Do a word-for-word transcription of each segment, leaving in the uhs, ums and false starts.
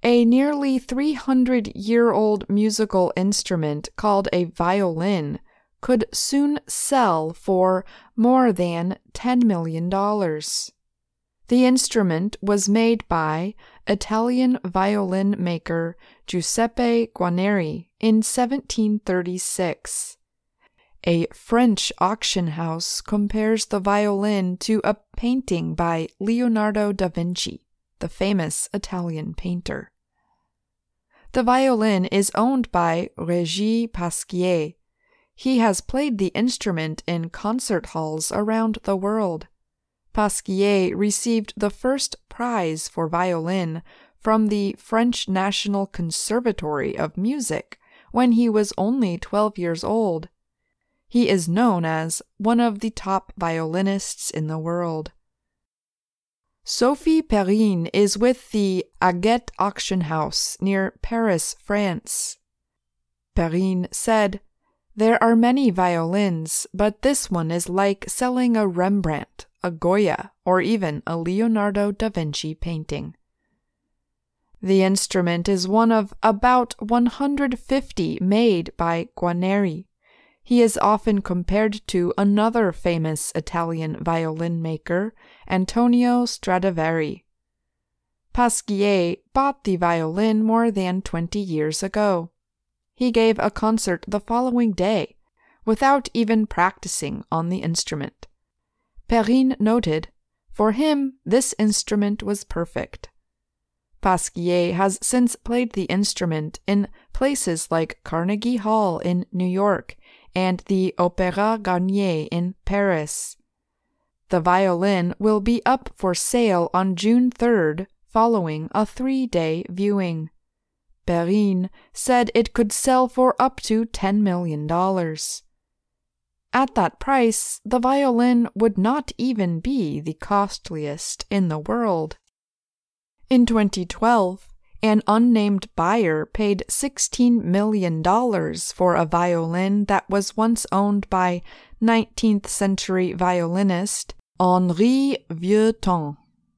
A nearly three hundred year old musical instrument called a violin could soon sell for more than ten million dollars. The instrument was made by Italian violin maker Giuseppe Guarneri in seventeen thirty-six. A French auction house compares the violin to a painting by Leonardo da Vinci, the famous Italian painter. The violin is owned by Régis Pasquier. He has played the instrument in concert halls around the world. Pasquier received the first prize for violin from the French National Conservatory of Music when he was only twelve years old. He is known as one of the top violinists in the world. Sophie Perrine is with the Aguet Auction House near Paris, France. Perrine said, "There are many violins, but this one is like selling a Rembrandt, a Goya, or even a Leonardo da Vinci painting." The instrument is one of about one hundred fifty made by Guarneri. He is often compared to another famous Italian violin maker, Antonio Stradivari. Pasquier bought the violin more than twenty years ago. He gave a concert the following day, without even practicing on the instrument. Perrine noted, "For him, this instrument was perfect." Pasquier has since played the instrument in places like Carnegie Hall in New York and the Opéra Garnier in Paris. The violin will be up for sale on June third, following a three-day viewing. Perrine said it could sell for up to ten million dollars. At that price, the violin would not even be the costliest in the world. In twenty twelve, an unnamed buyer paid sixteen million dollars for a violin that was once owned by nineteenth century violinist Henri Vieuxtemps.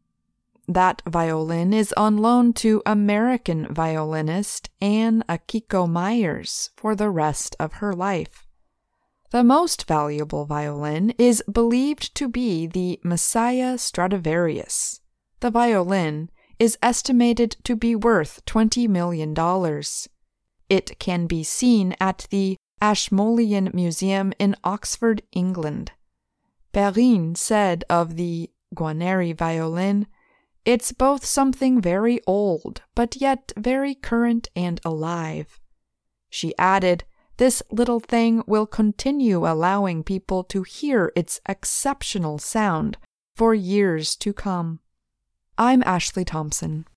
That violin is on loan to American violinist Anne Akiko Myers for the rest of her life. The most valuable violin is believed to be the Messiah Stradivarius. The violin is estimated to be worth twenty million dollars. It can be seen at the Ashmolean Museum in Oxford, England. Perrine said of the Guarneri violin, "It's both something very old, but yet very current and alive." She added, "This little thing will continue allowing people to hear its exceptional sound for years to come." I'm Ashley Thompson.